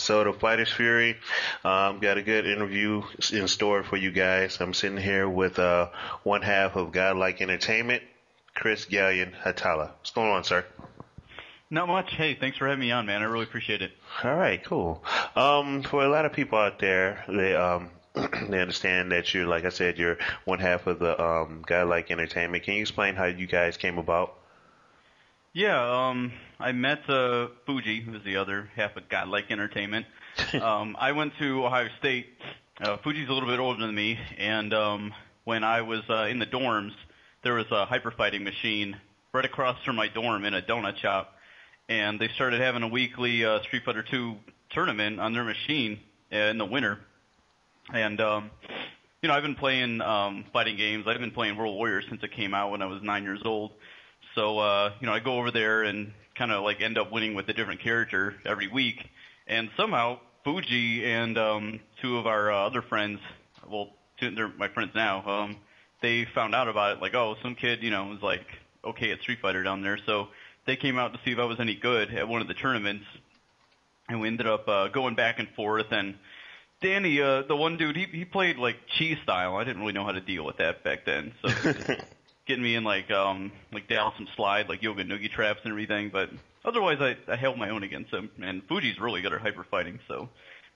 episode of Fighters Fury. Got a good interview in store for you guys. I'm sitting here with one half of Godlike Entertainment, Chris Gallion Hatala. What's going on, sir? Not much. Hey, thanks for having me on, man. I really appreciate it. All right, cool. For a lot of people out there, they they understand that you're, like I said, you're one half of the Godlike Entertainment. Can you explain how you guys came about? Yeah, I met Fuji, who's the other half of Godlike Entertainment. I went to Ohio State. Fuji's a little bit older than me, and when I was in the dorms, there was a hyper fighting machine right across from my dorm in a donut shop, and they started having a weekly Street Fighter II tournament on their machine in the winter. And I've been playing fighting games. I've been playing World Warriors since it came out when I was 9 years old. So, I go over there and kind of like end up winning with a different character every week. And somehow Fuji and two of our other friends, they're my friends now, they found out about it. Like, oh, some kid, was like okay at Street Fighter down there. So they came out to see if I was any good at one of the tournaments. And we ended up going back and forth. And Danny, the one dude, he played like Chi style. I didn't really know how to deal with that back then. So getting me in like down some slide, like yoga noogie traps and everything. But otherwise, I held my own against him. And Fuji's really good at hyper fighting. So,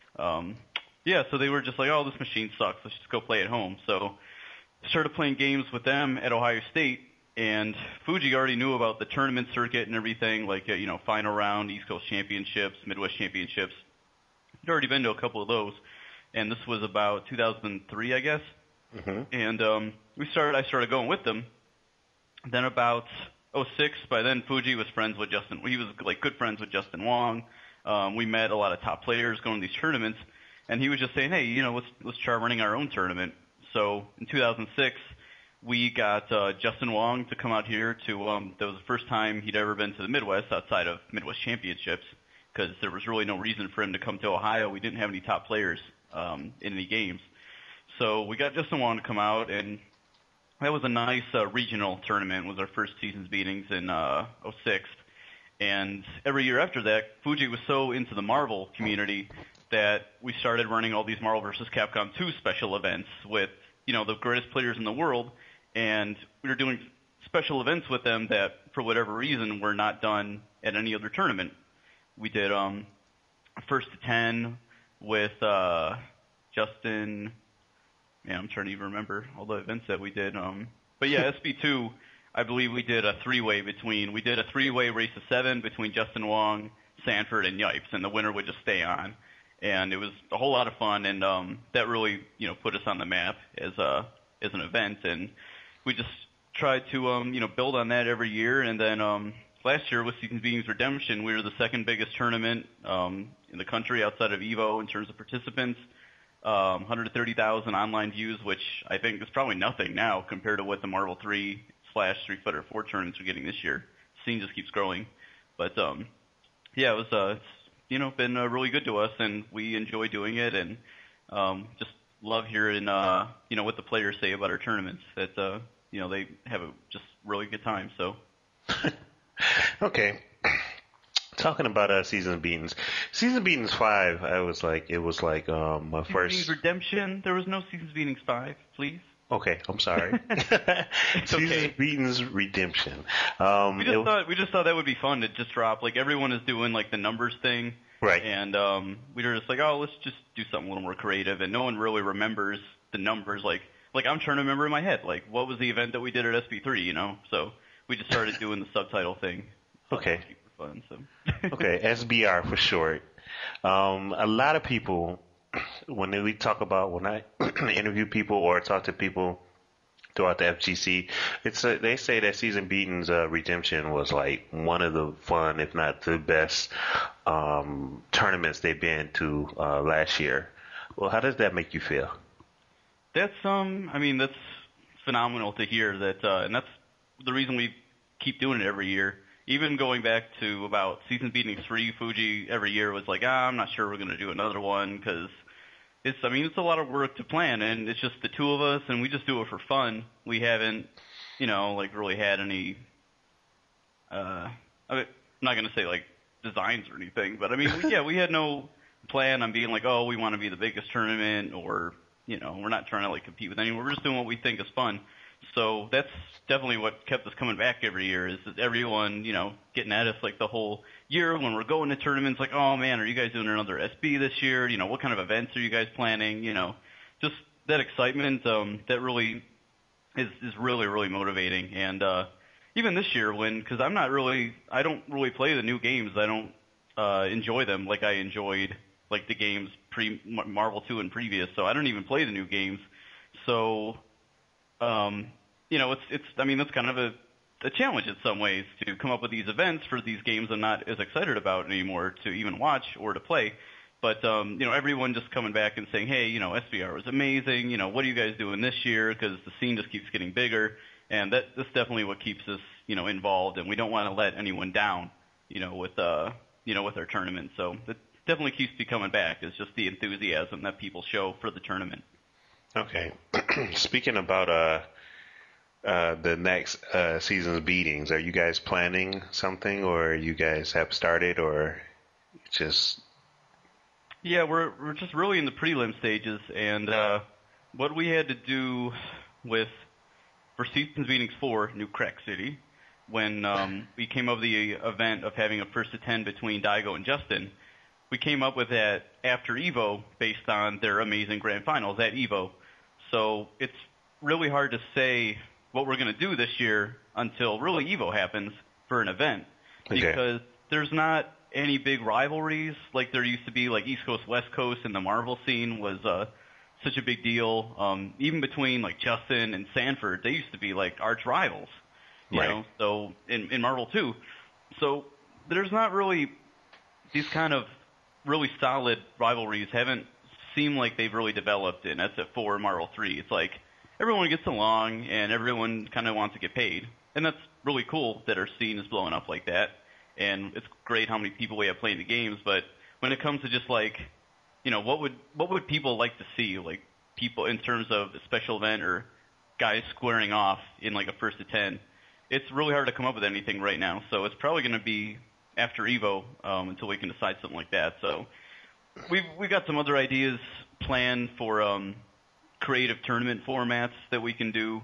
so they were just like, oh, this machine sucks. Let's just go play at home. So started playing games with them at Ohio State. And Fuji already knew about the tournament circuit and everything, like, final round, East Coast Championships, Midwest Championships. He'd already been to a couple of those. And this was about 2003, I guess. Mm-hmm. And I started going with them. Then about 2006, by then Fuji was friends with Justin. He was like good friends with Justin Wong. We met a lot of top players going to these tournaments. And he was just saying, hey, let's try running our own tournament. So in 2006, we got Justin Wong to come out here to, that was the first time he'd ever been to the Midwest outside of Midwest Championships, because there was really no reason for him to come to Ohio. We didn't have any top players in any games. So we got Justin Wong to come out, and that was a nice regional tournament. It was our first season's meetings in 2006. And every year after that, Fuji was so into the Marvel community that we started running all these Marvel vs. Capcom 2 special events with, the greatest players in the world. And we were doing special events with them that, for whatever reason, were not done at any other tournament. We did first to 10 with Justin. Yeah, I'm trying to even remember all the events that we did. But yeah, SB2, I believe we did a three-way race of 7 between Justin Wong, Sanford, and Yipes, and the winner would just stay on. And it was a whole lot of fun, and that really, put us on the map as an event. And we just tried to, build on that every year. And then last year with Seasons Beatings Redemption, we were the second biggest tournament in the country outside of EVO in terms of participants. 130,000 online views, which I think is probably nothing now compared to what the Marvel 3/Street Fighter 4 tournaments are getting this year. The scene just keeps growing. But it was it's been really good to us, and we enjoy doing it, and just love hearing what the players say about our tournaments. That they have a just really good time. So okay. Talking about Season Beatings. Season Beatings 5, it was like my first. Seasons Redemption. There was no Seasons Beatings 5, please. Okay, I'm sorry. It's okay. Season Beatings Redemption. We just thought that would be fun to just drop. Like, everyone is doing like the numbers thing, right? And we were just like, oh, let's just do something a little more creative. And no one really remembers the numbers. Like I'm trying to remember in my head, like what was the event that we did at SB3, So we just started doing the subtitle thing. Okay. Fun, so. Okay, SBR for short. A lot of people, when I interview people or talk to people throughout the FGC, they say that Season Beatings Redemption was like one of the fun, if not the best, tournaments they've been to last year. Well, how does that make you feel? That's that's phenomenal to hear that, and that's the reason we keep doing it every year. Even going back to about Season Beatings 3, Fuji every year was like, I'm not sure we're going to do another one because it's a lot of work to plan, and it's just the two of us, and we just do it for fun. We haven't, really had any, I'm not going to say like designs or anything, but we had no plan on being like, oh, we want to be the biggest tournament, or we're not trying to like compete with anyone. We're just doing what we think is fun. So that's definitely what kept us coming back every year, is that everyone, getting at us like the whole year when we're going to tournaments, like, oh man, are you guys doing another SB this year? What kind of events are you guys planning? Just that excitement, that really is really, really motivating. And even this year, because I don't really play the new games. I don't enjoy them like I enjoyed like the games Marvel 2 and previous. So I don't even play the new games. So that's kind of a challenge in some ways to come up with these events for these games I'm not as excited about anymore to even watch or to play. But, everyone just coming back and saying, hey, SBR was amazing. What are you guys doing this year? Because the scene just keeps getting bigger. And that's definitely what keeps us, involved. And we don't want to let anyone down, with our tournament. So it definitely keeps me coming back. It's just the enthusiasm that people show for the tournament. Okay. Speaking about the next season's beatings, are you guys planning something, or you guys have started, or just... Yeah, we're just really in the prelim stages, and what we had to do for Seasons Beatings 4, New Crack City, when we came up with the event of having a first to 10 between Daigo and Justin, we came up with that after EVO based on their amazing grand finals at EVO. So it's really hard to say what we're going to do this year until really EVO happens for an event, because there's not any big rivalries like there used to be, like East Coast, West Coast, and the Marvel scene was such a big deal. Even between like Justin and Sanford, they used to be like arch rivals, you know. So in Marvel 2, so there's not really these kind of really solid rivalries. Haven't seemed like they've really developed in SF4, Marvel 3. It's like everyone gets along and everyone kind of wants to get paid, and that's really cool that our scene is blowing up like that. And it's great how many people we have playing the games, but when it comes to just like, what would people like to see, like people in terms of a special event or guys squaring off in like a first to 10, it's really hard to come up with anything right now. So it's probably going to be after EVO until we can decide something like that. So we got some other ideas planned for creative tournament formats that we can do.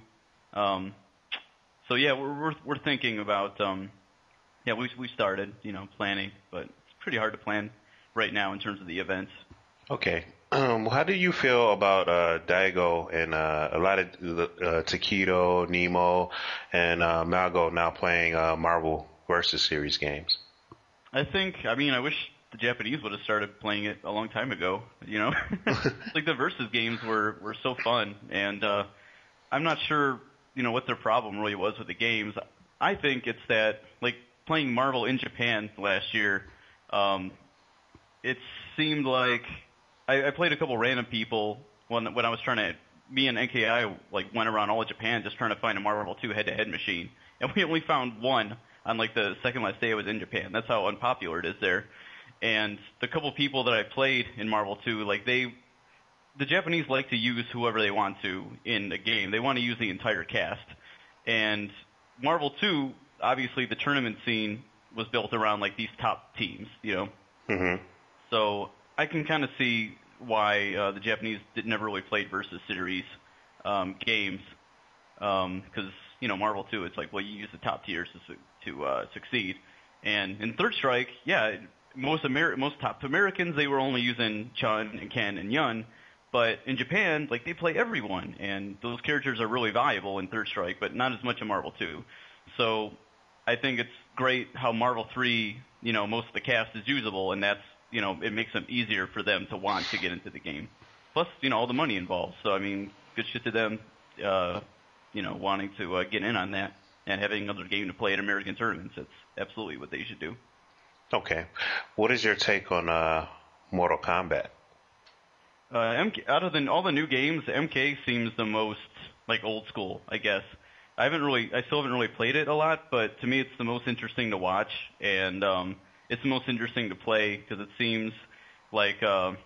So yeah, we're thinking about. Yeah, we started, planning, but it's pretty hard to plan right now in terms of the events. Okay. How do you feel about Daigo and a lot of Takedo, Nemo, and Malgo now playing Marvel Versus Series games? I wish the Japanese would have started playing it a long time ago, Like the Versus games were so fun, and I'm not sure, what their problem really was with the games. I think it's that, like, playing Marvel in Japan last year, it seemed like I played a couple random people when I was trying to. Me and NKI like went around all of Japan just trying to find a Marvel 2 head-to-head machine, and we only found one on like the second last day I was in Japan. That's how unpopular it is there. And the couple people that I played in Marvel 2, like the Japanese like to use whoever they want to in a game. They want to use the entire cast, and Marvel 2. Obviously, the tournament scene was built around like these top teams, Mm-hmm. So I can kind of see why the Japanese never really played Versus Series games, because Marvel 2, it's like, well, you use the top tiers to succeed. And in Third Strike, yeah, most top Americans, they were only using Chun and Ken and Yun. But in Japan, like, they play everyone, and those characters are really valuable in Third Strike, but not as much in Marvel 2. So I think it's great how Marvel 3, most of the cast is usable, and that's, it makes them easier for them to want to get into the game. Plus, all the money involved. So, good shit to them, wanting to get in on that and having another game to play at American tournaments. That's absolutely what they should do. Okay. What is your take on Mortal Kombat? Out of all the new games, MK seems the most, like, old school, I guess. I still haven't really played it a lot, but to me it's the most interesting to watch, and it's the most interesting to play because it seems like one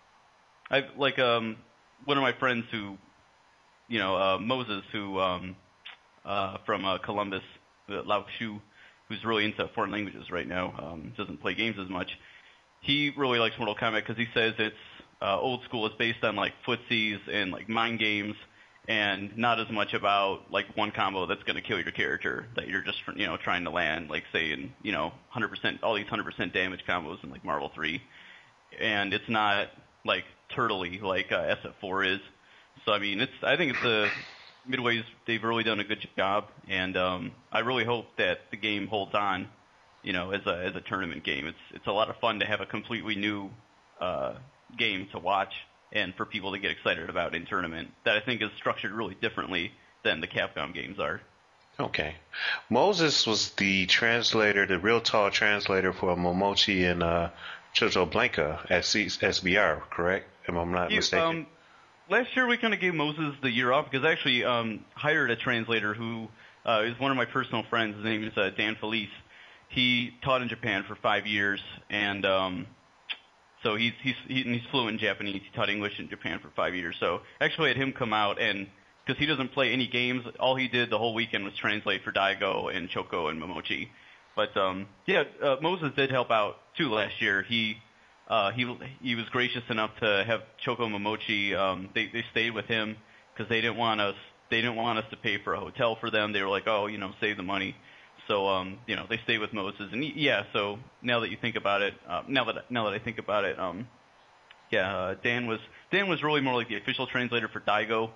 of my friends who, Moses, who from Columbus, Lao Shu, who's really into foreign languages right now, doesn't play games as much. he really likes Mortal Kombat because he says it's old school. It's based on like footsies and like mind games, and not as much about like one combo that's going to kill your character that you're just trying to land, like say in 100% all these 100% damage combos in like Marvel 3, and it's not like turtley like SF4 is. So I mean, I think it's a Midway's, they've really done a good job, and I really hope that the game holds on, as a tournament game. It's a lot of fun to have a completely new game to watch and for people to get excited about in tournament that I think is structured really differently than the Capcom games are. Okay. Moses was the translator, the real tall translator for Momochi and Chocho Blanca at SBR, correct? If I'm not mistaken. Last year we kind of gave Moses the year off because I actually hired a translator who is one of my personal friends. His name is Dan Felice. He taught in Japan for 5 years, and so he's fluent in Japanese. He taught English in Japan for 5 years. So actually I had him come out, and because he doesn't play any games, all he did the whole weekend was translate for Daigo and Choco and Momochi. But Moses did help out too last year. He was gracious enough to have Choco and Momochi. They stayed with him because they didn't want us to pay for a hotel for them. They were like, save the money. So they stayed with Moses, and so now that you think about it, now that I think about it, Dan was really more like the official translator for Daigo,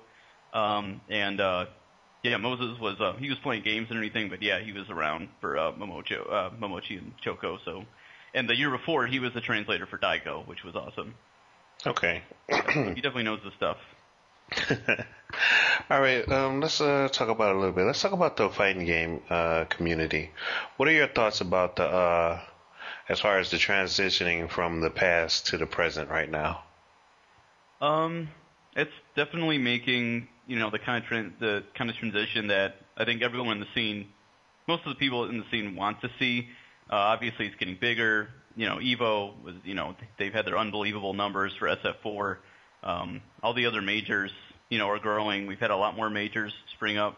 Moses was he was playing games and everything, but he was around for Momochi and Choco. So, and the year before he was the translator for Daigo, which was awesome. Okay, he definitely knows the stuff. All right, let's talk about it a little bit. Let's talk about the fighting game community. What are your thoughts about the as far as the transitioning from the past to the present right now? It's definitely making the kind of transition that I think everyone in the scene, most of the people in the scene want to see. Obviously, it's getting bigger. Evo was they've had their unbelievable numbers for SF4. All the other majors, are growing. We've had a lot more majors spring up.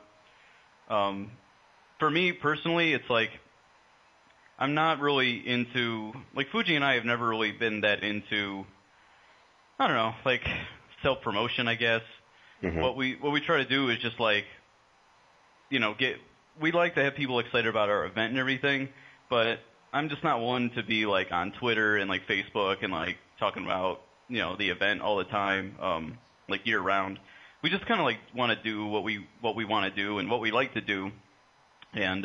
For me personally, it's like I'm not really into, like, Fuji and I have never really been that into, I don't know, like self-promotion, I guess. Mm-hmm. What we try to do is just like, we like to have people excited about our event and everything, but I'm just not one to be like on Twitter and like Facebook and like talking about the event all the time, like year round. We just kind of like want to do what we want to do and what we like to do, and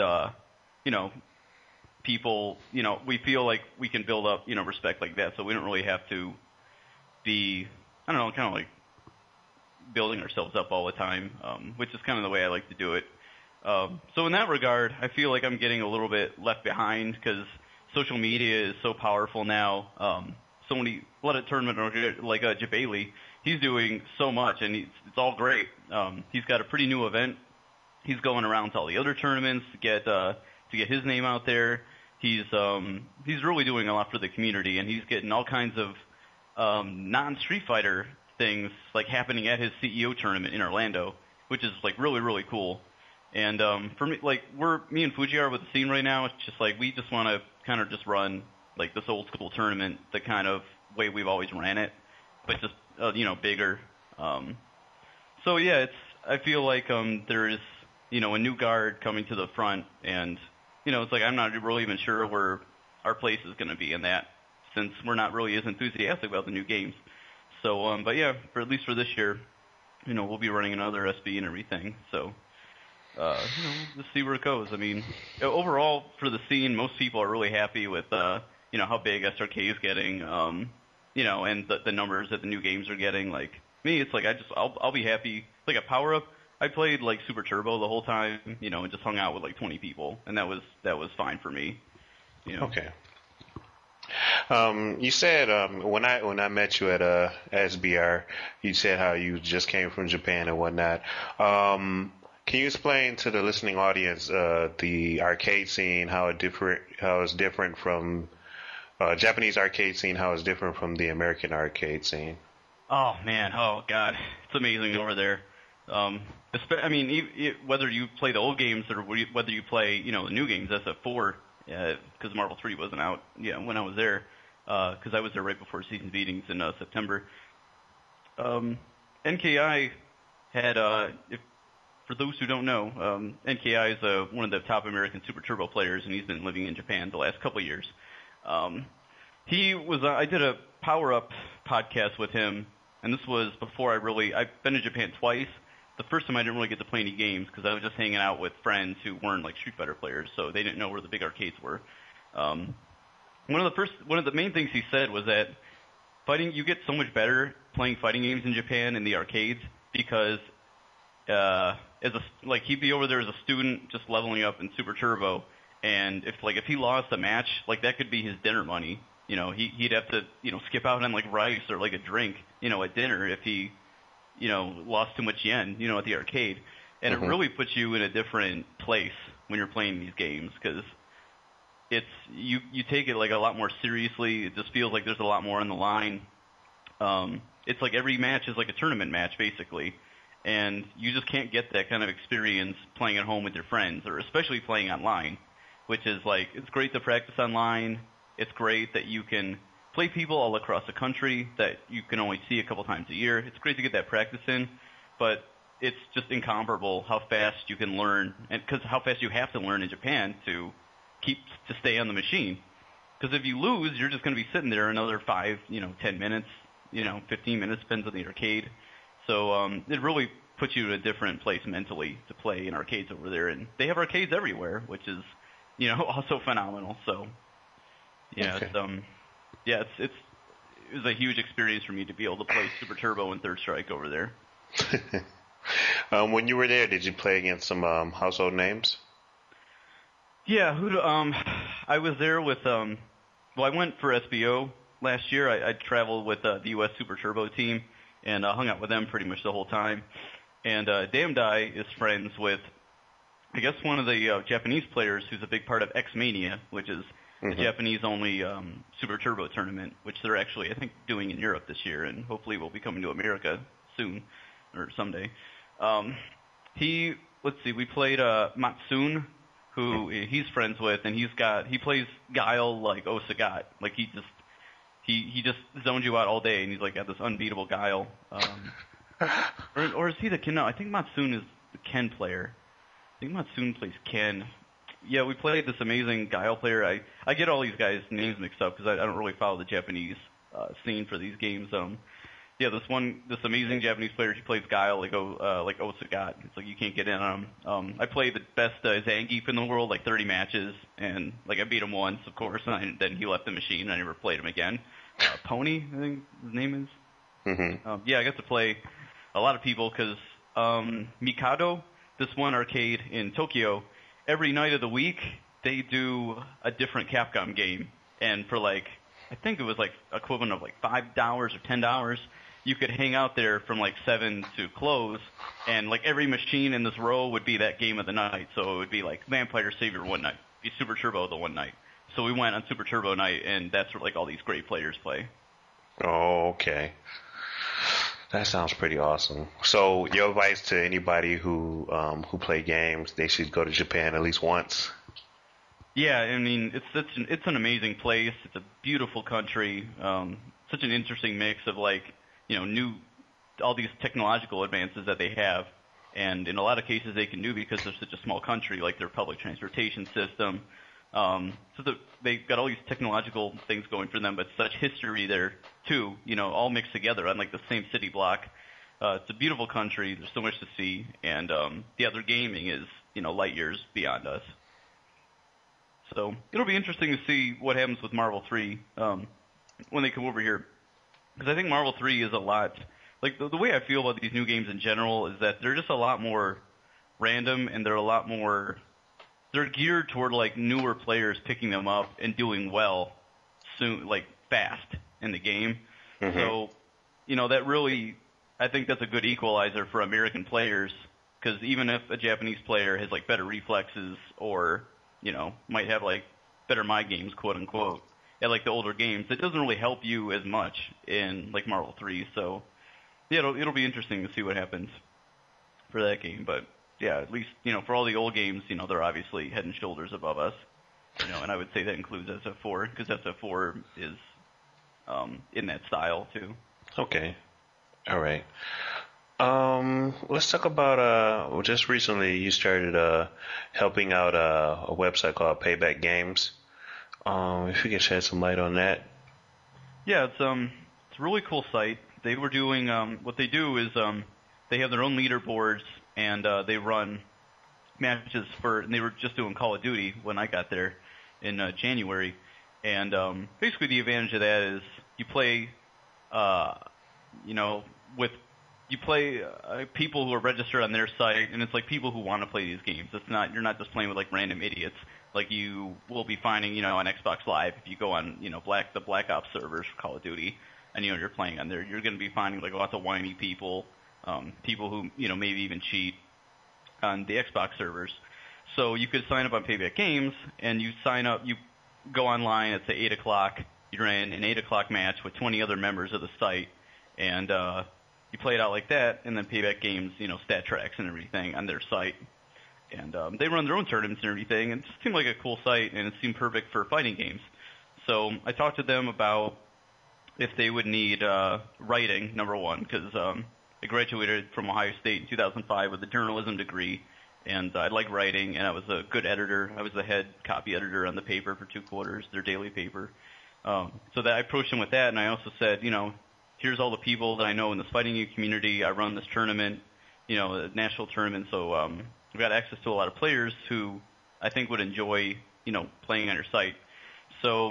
people, we feel like we can build up respect like that, so we don't really have to be, I don't know, kind of like building ourselves up all the time, which is kind of the way I like to do it. So in that regard, I feel like I'm getting a little bit left behind because social media is so powerful now. A lot of tournament like Jabali, he's doing so much, and it's all great. He's got a pretty new event. He's going around to all the other tournaments to get his name out there. He's really doing a lot for the community, and he's getting all kinds of non-Street Fighter things like happening at his CEO tournament in Orlando, which is like really, really cool. And for me, like me and Fuji are with the scene right now. It's just like we just want to kind of just run like this old school tournament the kind of way we've always ran it, but just bigger. So yeah, I feel like there is a new guard coming to the front, and it's like I'm not really even sure where our place is going to be in that, since we're not really as enthusiastic about the new games. So but yeah, at least for this year, we'll be running another SB and everything. So let's see where it goes. I mean, overall for the scene, most people are really happy with how big SRK is getting, and the numbers that the new games are getting. Like me, it's like I'll be happy. Like a Power Up, I played like Super Turbo the whole time, and just hung out with like 20 people, and that was fine for me. Okay. You said when I met you at SBR, you said how you just came from Japan and whatnot. Can you explain to the listening audience the arcade scene, how it's different from Japanese arcade scene, how it's different from the American arcade scene? Oh man, oh god, it's amazing over there. I mean, whether you play the old games or whether you play the new games, SF4, because Marvel 3 wasn't out when I was there. because I was there right before season meetings in September. NKI had, for those who don't know, NKI is one of the top American Super Turbo players, and he's been living in Japan the last couple of years. I did a Power Up podcast with him, and this was before I've been to Japan twice. The first time I didn't really get to play any games because I was just hanging out with friends who weren't like Street Fighter players, so they didn't know where the big arcades were. One of the main things he said was that you get so much better playing fighting games in Japan in the arcades because he'd be over there as a student just leveling up in Super Turbo, and if he lost a match, like that could be his dinner money. He'd have to skip out on like rice or like a drink at dinner if he lost too much yen at the arcade. And it really puts you in a different place when you're playing these games because you take it like a lot more seriously. It just feels like there's a lot more on the line. It's like every match is like a tournament match basically, and you just can't get that kind of experience playing at home with your friends, or especially playing online, which is like, it's great to practice online. It's great that you can play people all across the country that you can only see a couple times a year. It's great to get that practice in, but it's just incomparable how fast you can learn, and because how fast you have to learn in Japan to stay on the machine. Because if you lose, you're just going to be sitting there another 5, 10 minutes, 15 minutes, depends on the arcade. So it really puts you in a different place mentally to play in arcades over there. And they have arcades everywhere, which is, also phenomenal. So, yeah, Okay. it was a huge experience for me to be able to play Super Turbo and Third Strike over there. When you were there, did you play against some household names? Yeah, I was there with, I went for SBO last year. I traveled with the U.S. Super Turbo team and hung out with them pretty much the whole time. And Damdai is friends with, I guess, one of the Japanese players who's a big part of X-Mania, which is a Japanese-only Super Turbo tournament, which they're actually, I think, doing in Europe this year, and hopefully will be coming to America soon, or someday. We played Matsun, who he's friends with, and he plays Guile like Osagat. Like he just zones you out all day, and he's like got this unbeatable Guile. Or is he the Ken? No, I think Matsun is the Ken player. I think Matsun plays Ken. Yeah, we played this amazing Guile player. I get all these guys' names mixed up because I don't really follow the Japanese scene for these games. This amazing Japanese player, she plays Guile like Osagat. It's like you can't get in on him. I played the best Zangief in the world, like 30 matches, and like I beat him once, of course, and then he left the machine, and I never played him again. Pony, I think his name is. I got to play a lot of people because Mikado, this one arcade in Tokyo, every night of the week they do a different Capcom game, and for like, I think it was like equivalent of like $5 or $10, you could hang out there from like 7 to close, and like every machine in this row would be that game of the night. So it would be like Vampire Savior one night, be Super Turbo the one night. So we went on Super Turbo night, and that's where like all these great players play. Oh, okay. That sounds pretty awesome. So your advice to anybody who play games, they should go to Japan at least once? Yeah, I mean, it's an amazing place. It's a beautiful country. Such an interesting mix of like, all these technological advances that they have, and in a lot of cases they can do because they're such a small country, like their public transportation system. They've got all these technological things going for them, but such history there too, all mixed together on like the same city block. It's a beautiful country. There's so much to see, and their gaming is, light years beyond us. So it'll be interesting to see what happens with Marvel 3 when they come over here. Because I think Marvel 3 is a lot, like the way I feel about these new games in general is that they're just a lot more random, and they're geared toward like newer players picking them up and doing well soon, like fast in the game. So, that really, I think that's a good equalizer for American players, because even if a Japanese player has like better reflexes or might have like better mind games, quote unquote, at like the older games, it doesn't really help you as much in like Marvel 3. So yeah, it'll be interesting to see what happens for that game. But yeah, at least for all the old games, they're obviously head and shoulders above us. And I would say that includes SF4, because SF4 is in that style too. Okay. All right. Let's talk about just recently you started helping out a website called Payback Games. If you can shed some light on that. Yeah, it's a really cool site. They were doing what they do is they have their own leaderboards and they run matches and they were just doing Call of Duty when I got there in January. And basically the advantage of that is you play, with people who are registered on their site, and it's like people who want to play these games. You're not just playing with like random idiots. Like you will be finding, on Xbox Live if you go on, the Black Ops servers for Call of Duty, and you're playing on there, you're going to be finding like lots of whiny people, people who maybe even cheat on the Xbox servers. So you could sign up on Payback Games, and you go online at say 8 o'clock. You're in an 8 o'clock match with 20 other members of the site, and you play it out like that, and then Payback Games, stat tracks and everything on their site. And they run their own tournaments and everything, and it seemed like a cool site, and it seemed perfect for fighting games. So I talked to them about if they would need writing, number one, because I graduated from Ohio State in 2005 with a journalism degree, and I like writing, and I was a good editor. I was the head copy editor on the paper for 2 quarters, their daily paper. So that I approached them with that, and I also said, here's all the people that I know in this fighting game community. I run this tournament, a national tournament, so I've got access to a lot of players who I think would enjoy, playing on your site. So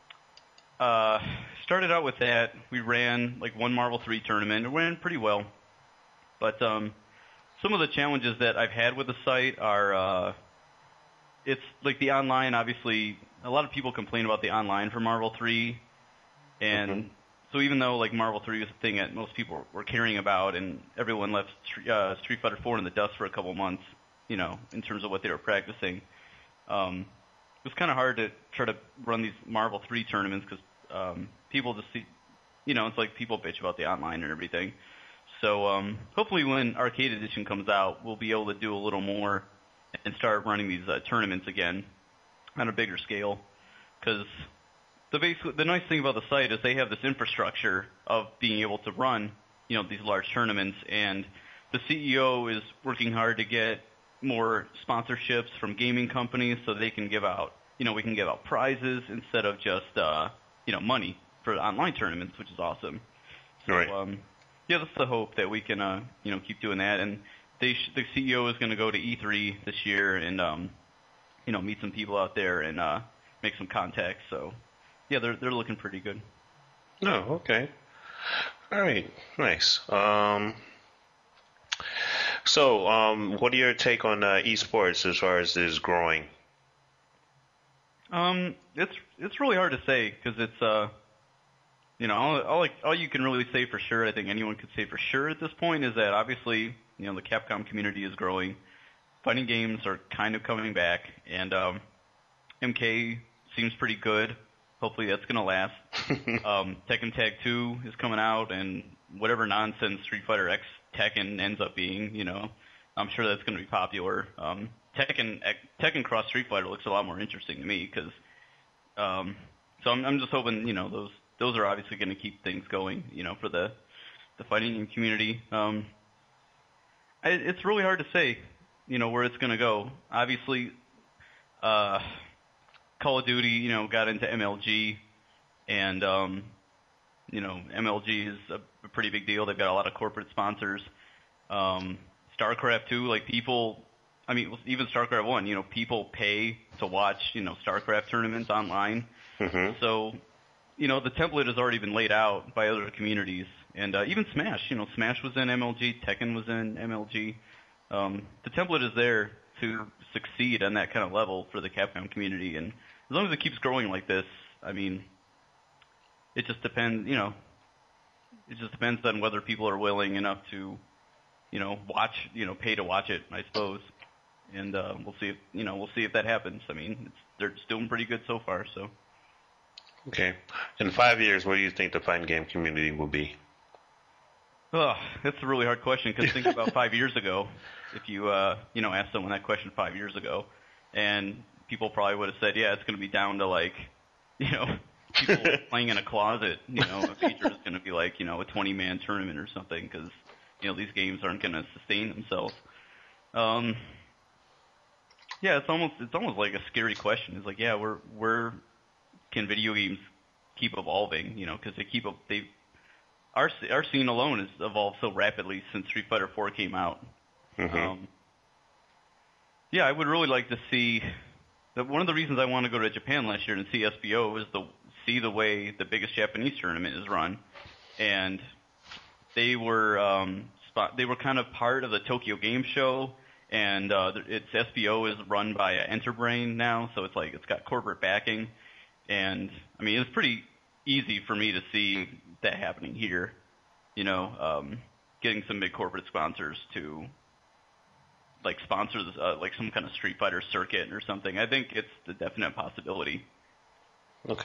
started out with that. We ran like one Marvel 3 tournament. It ran pretty well. But some of the challenges that I've had with the site are it's like the online, obviously, a lot of people complain about the online for Marvel 3. And so even though like Marvel 3 was a thing that most people were caring about, and everyone left Street Fighter 4 in the dust for a couple months, in terms of what they were practicing, it was kind of hard to try to run these Marvel 3 tournaments because people just see, it's like people bitch about the online and everything. So hopefully when Arcade Edition comes out, we'll be able to do a little more and start running these tournaments again on a bigger scale. Because the nice thing about the site is they have this infrastructure of being able to run, these large tournaments, and the CEO is working hard to get more sponsorships from gaming companies so they can give out, we can give out prizes instead of just, money for online tournaments, which is awesome. So, right. Yeah, that's the hope that we can, keep doing that. And the CEO is going to go to E3 this year and, meet some people out there and make some contacts. So, yeah, they're looking pretty good. Oh, okay. All right, nice. So, what are your take on esports as far as this growing? It's really hard to say because it's all you can really say for sure. I think anyone could say for sure at this point is that obviously the Capcom community is growing. Fighting games are kind of coming back, and MK seems pretty good. Hopefully that's gonna last. Tekken Tag 2 is coming out, and whatever nonsense Street Fighter X Tekken ends up being, I'm sure that's going to be popular. Tekken Cross Street Fighter looks a lot more interesting to me because, so I'm just hoping, those are obviously going to keep things going, for the fighting game community. It's really hard to say, where it's going to go. Obviously, Call of Duty, got into MLG, and MLG is a pretty big deal. They've got a lot of corporate sponsors. StarCraft 2, like even StarCraft 1, people pay to watch, StarCraft tournaments online. Mm-hmm. So, the template has already been laid out by other communities. And even Smash, Smash was in MLG, Tekken was in MLG. The template is there to succeed on that kind of level for the Capcom community. And as long as it keeps growing like this, it just depends, it just depends on whether people are willing enough to, watch, pay to watch it, I suppose. And we'll see if that happens. They're just doing pretty good so far. So. Okay. In 5 years, where do you think the fighting game community will be? Oh, that's a really hard question because think about 5 years ago. If you asked someone that question 5 years ago, and people probably would have said, yeah, it's going to be down to people playing in a closet. A feature is going to be like a 20-man tournament or something because these games aren't going to sustain themselves. Yeah, it's almost like a scary question. It's like, yeah, where can video games keep evolving? Because our scene alone has evolved so rapidly since Street Fighter 4 came out. Mm-hmm. Yeah, I would really like to see. One of the reasons I want to go to Japan last year and see SBO is see the way the biggest Japanese tournament is run, and they were kind of part of the Tokyo Game Show, and its SBO is run by Enterbrain now, so it's got corporate backing, and I mean it's pretty easy for me to see that happening here, getting some big corporate sponsors to sponsor this, some kind of Street Fighter circuit or something. I think it's the definite possibility. Okay.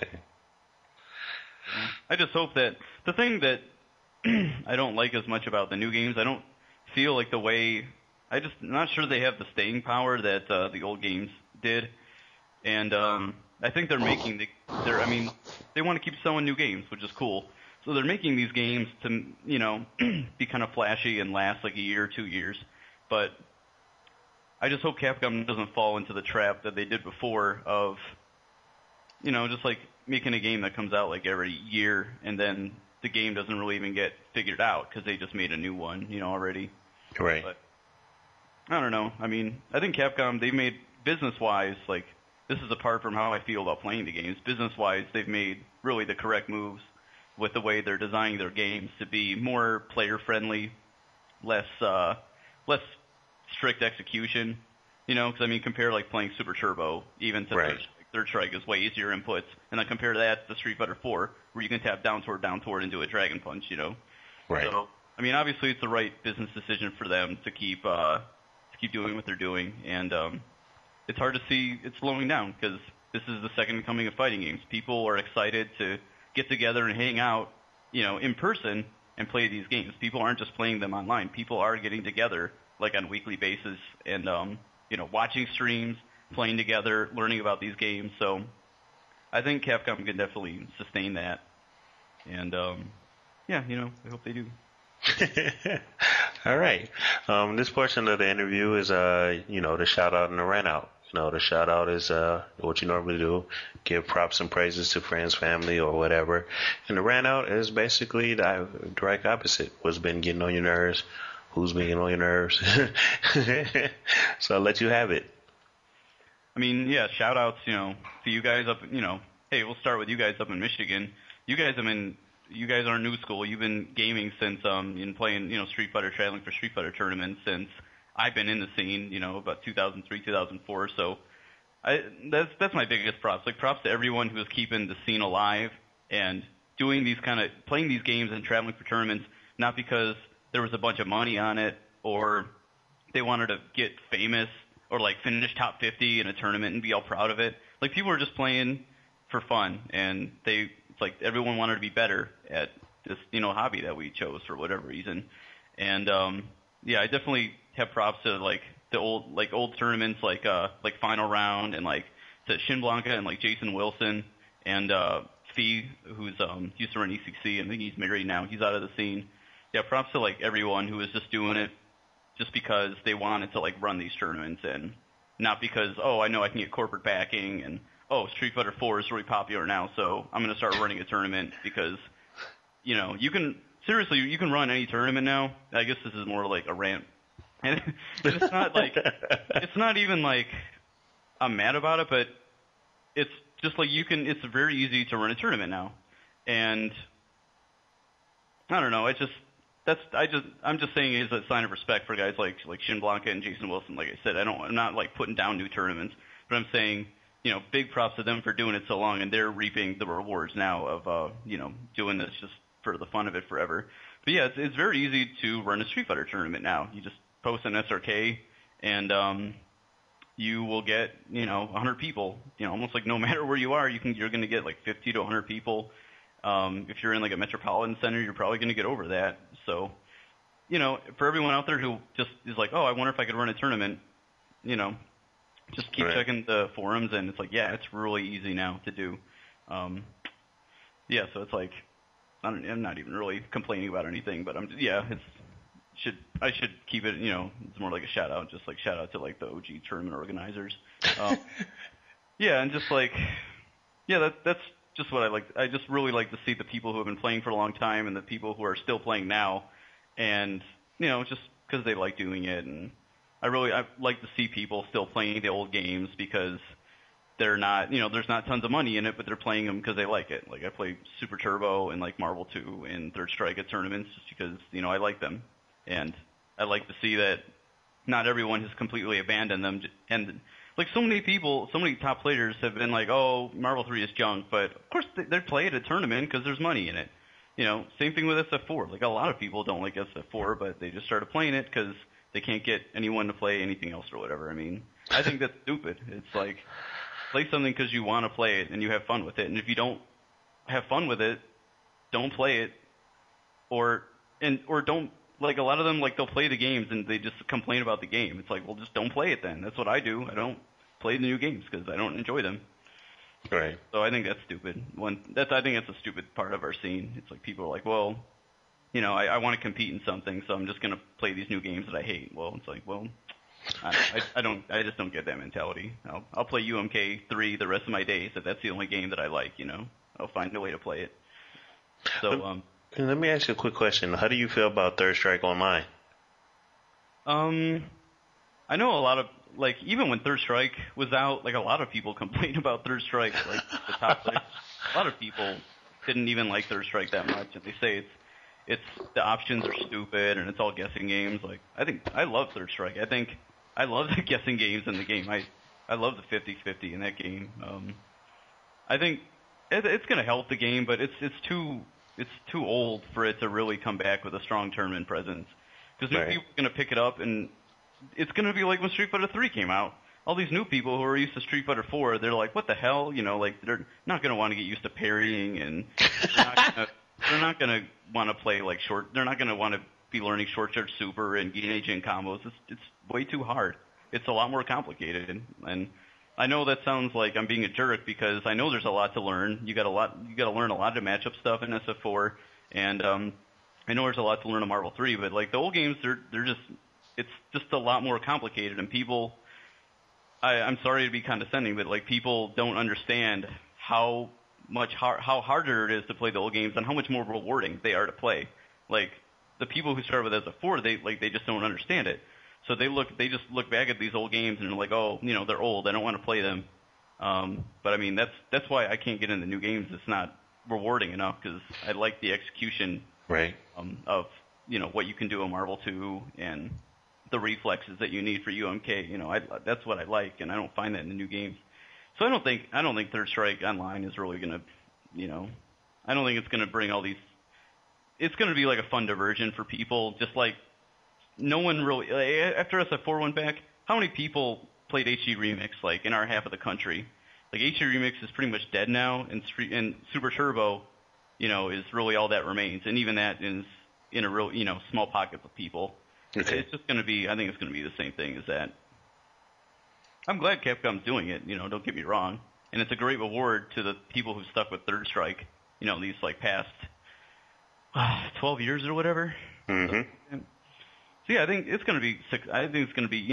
I just hope that the thing that I don't like as much about the new games, I don't feel like the way I'm not sure they have the staying power that the old games did, and I think they're making they want to keep selling new games, which is cool. So they're making these games to be kind of flashy and last like a year or 2 years, but I just hope Capcom doesn't fall into the trap that they did before of, just like making a game that comes out like every year and then the game doesn't really even get figured out because they just made a new one, already. Right. But I don't know. I mean, I think Capcom, they've made business-wise, this is apart from how I feel about playing the games. Business-wise, they've made really the correct moves with the way they're designing their games to be more player-friendly, less strict execution, because compare playing Super Turbo even to Third Strike is way easier inputs, and then compare that to Street Fighter 4 where you can tap down toward and do a Dragon Punch, Right. So obviously it's the right business decision for them to keep doing what they're doing, and it's hard to see it slowing down because this is the second coming of fighting games. People are excited to get together and hang out, in person and play these games. People aren't just playing them online. People are getting together on a weekly basis and, watching streams, playing together, learning about these games. So I think Capcom can definitely sustain that. And, I hope they do. All right. This portion of the interview is, the shout out and the rant out. The shout out is what you normally do, give props and praises to friends, family, or whatever. And the rant out is basically the direct opposite. What's been getting on your nerves? Who's been getting on your nerves? So I'll let you have it. I mean, yeah, shout outs, to you guys up, hey, we'll start with you guys up in Michigan. You guys aren't new school. You've been gaming since, playing, Street Fighter, traveling for Street Fighter tournaments since I've been in the scene, about 2003, 2004. So that's my biggest props. Props to everyone who is keeping the scene alive and doing playing these games and traveling for tournaments, not because there was a bunch of money on it or they wanted to get famous or finish top 50 in a tournament and be all proud of it. People are just playing for fun, and it's everyone wanted to be better at this, hobby that we chose for whatever reason. And I definitely have props to the old tournaments like Final Round and to Shin Blanca and Jason Wilson and Fee, who's used to run ECC, and I think he's married now. He's out of the scene. Yeah, props to everyone who was just doing it just because they wanted to run these tournaments and not because, oh, I know I can get corporate backing and, oh, Street Fighter 4 is really popular now, so I'm going to start running a tournament because, you can run any tournament now. I guess this is more like a rant. And it's not it's not even I'm mad about it, but it's just it's very easy to run a tournament now. And I don't know, I'm just saying it as a sign of respect for guys like Shin Blanca and Jason Wilson. Like I said, I'm not putting down new tournaments, but I'm saying, big props to them for doing it so long, and they're reaping the rewards now of, doing this just for the fun of it forever. But yeah, it's very easy to run a Street Fighter tournament now. You just post an SRK, and you will get 100 people. Almost no matter where you are, you're going to get 50 to 100 people. If you're in a metropolitan center, you're probably going to get over that. So, for everyone out there who just is oh, I wonder if I could run a tournament, just keep checking the forums, and it's yeah, it's really easy now to do. Yeah, so it's like I'm not even really complaining about anything, but I should keep it. It's more like a shout out, just like shout out to like the OG tournament organizers. Um, yeah, and just like that's just what I like. I just really like to see the people who have been playing for a long time and the people who are still playing now, and just because they like doing it, and I like to see people still playing the old games because they're not, there's not tons of money in it, but they're playing them because they like it. Like I play Super Turbo and like Marvel 2 and Third Strike at tournaments just because I like them, and I like to see that not everyone has completely abandoned them. And like so many people, so many top players have been like, oh, Marvel 3 is junk, but of course they play at a tournament because there's money in it. Same thing with SF4. Like a lot of people don't like SF4, but they just started playing it because they can't get anyone to play anything else or whatever. I mean, I think that's stupid. It's like, play something because you want to play it and you have fun with it. And if you don't have fun with it, don't play it. Or don't, like a lot of them, like they'll play the games and they just complain about the game. It's like, well, just don't play it then. That's what I do. I don't play the new games because I don't enjoy them. Right. So I think that's stupid. I think that's a stupid part of our scene. It's like people are like, well, I want to compete in something, so I'm just going to play these new games that I hate. Well, it's like, well, I just don't get that mentality. I'll play UMK 3 the rest of my days if that's the only game that I like. I'll find a way to play it. So let me ask you a quick question. How do you feel about Third Strike Online? I know a lot of, like, even when Third Strike was out, like a lot of people complained about Third Strike, like the top players. A lot of people didn't even like Third Strike that much, and they say it's the options are stupid and it's all guessing games. Like I love Third Strike. I love the guessing games in the game. I love the 50-50 in that game. I think it's going to help the game, but it's too old for it to really come back with a strong tournament presence. Because new people are going to pick it up, and it's going to be like when Street Fighter 3 came out. All these new people who are used to Street Fighter 4, they're like, what the hell? Like they're not going to want to get used to parrying, and they're not going to want to play like short. They're not going to want to be learning short charge super and Gain combos. It's way too hard. It's a lot more complicated, and I know that sounds like I'm being a jerk because I know there's a lot to learn. You got to learn a lot of matchup stuff in SF4, and I know there's a lot to learn in Marvel 3. But like the old games, it's just a lot more complicated, and people. I'm sorry to be condescending, but like people don't understand how harder it is to play the old games and how much more rewarding they are to play. Like the people who start with SF4, they just don't understand it. So they just look back at these old games and they're like, oh, they're old. I don't want to play them. But I mean, that's why I can't get into new games. It's not rewarding enough because I like the execution of what you can do in Marvel 2 and the reflexes that you need for UMK. That's what I like, and I don't find that in the new games. So I don't think Third Strike Online is really gonna, I don't think it's gonna bring all these. It's gonna be like a fun diversion for people, just like. No one really, after SF4 went back, how many people played HD Remix, like, in our half of the country? Like, HD Remix is pretty much dead now, and Super Turbo, is really all that remains. And even that is in a real, small pockets of people. Okay. It's just going to be, I think it's going to be the same thing as that. I'm glad Capcom's doing it, don't get me wrong. And it's a great reward to the people who stuck with Third Strike, these, like, past 12 years or whatever. Mm-hmm. So yeah, I think it's going to be,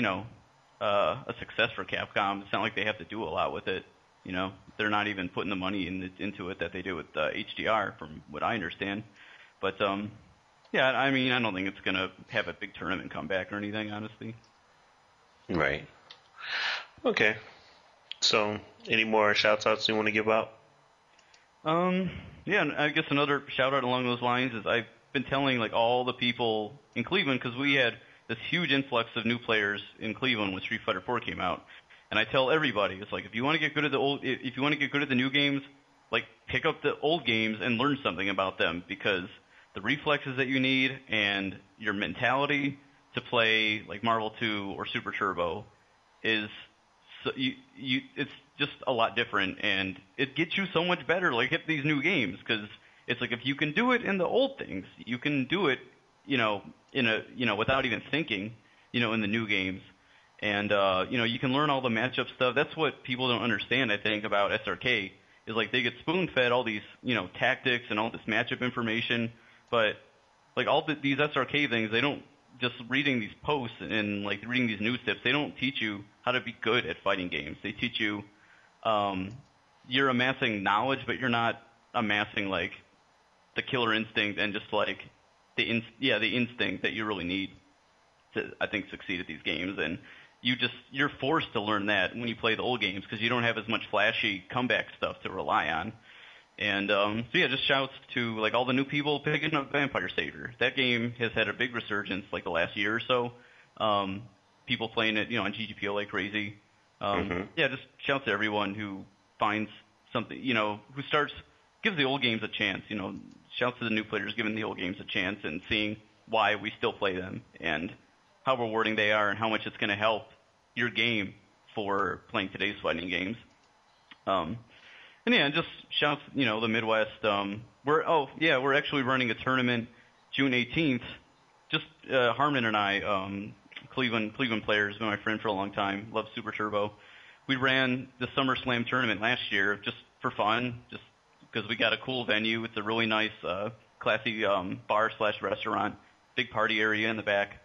a success for Capcom. It's not like they have to do a lot with it. They're not even putting the money into it that they do with HDR, from what I understand. But yeah, I mean, I don't think it's going to have a big tournament comeback or anything, honestly. Right. Okay. So, any more shout-outs you want to give out? Yeah, I guess another shout-out along those lines is I've been telling like all the people in Cleveland, because we had this huge influx of new players in Cleveland when Street Fighter 4 came out, and I tell everybody, it's like, if you want to get good at the new games, like pick up the old games and learn something about them, because the reflexes that you need and your mentality to play like Marvel 2 or Super Turbo is it's just a lot different, and it gets you so much better like at these new games, because it's like if you can do it in the old things, you can do it, without even thinking, in the new games. And, you can learn all the matchup stuff. That's what people don't understand, I think, about SRK, is like they get spoon-fed all these, tactics and all this matchup information, but like these SRK things, they don't just reading these posts and like reading these news tips. They don't teach you how to be good at fighting games. They teach you you're amassing knowledge, but you're not amassing like the killer instinct and just like the instinct that you really need to, I think, succeed at these games. And you're forced to learn that when you play the old games because you don't have as much flashy comeback stuff to rely on. And so yeah, just shouts to like all the new people picking up Vampire Savior. That game has had a big resurgence like the last year or so. People playing it, on GGPO like crazy. Yeah, just shouts to everyone who finds something, who gives the old games a chance. Shouts to the new players giving the old games a chance and seeing why we still play them and how rewarding they are and how much it's going to help your game for playing today's fighting games. And yeah, just shouts, the Midwest. We're actually running a tournament June 18th. Just Harmon and I, Cleveland players, been my friend for a long time. Love Super Turbo. We ran the SummerSlam tournament last year just for fun, just because we got a cool venue. It's a really nice, classy bar/restaurant, big party area in the back.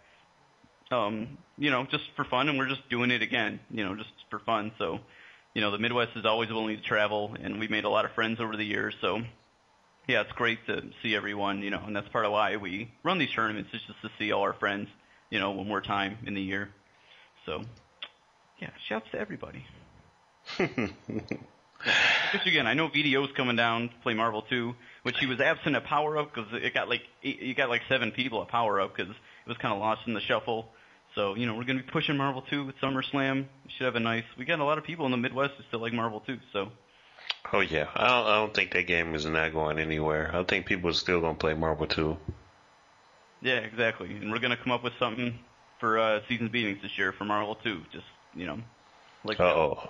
Just for fun, and we're just doing it again, just for fun. So, the Midwest is always willing to travel, and we've made a lot of friends over the years. So, yeah, it's great to see everyone, and that's part of why we run these tournaments, is just to see all our friends, one more time in the year. So, yeah, shouts to everybody. Just again, I know VDO's coming down to play Marvel 2, which he was absent at Power Up because it got like 7 people at Power Up because it was kind of lost in the shuffle. So, we're going to be pushing Marvel 2 with SummerSlam. We should have we got a lot of people in the Midwest who still like Marvel 2, so. Oh, yeah. I don't think that game is not going anywhere. I think people are still going to play Marvel 2. Yeah, exactly. And we're going to come up with something for Season's Beatings this year for Marvel 2. Just, like. Uh-oh.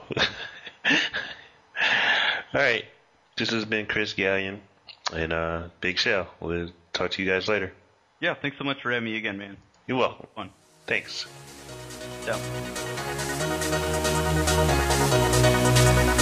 All right. This has been Chris Gallion and Big Shell. We'll talk to you guys later. Yeah, thanks so much for having me again, man. You're welcome. Fun. Thanks. Ciao.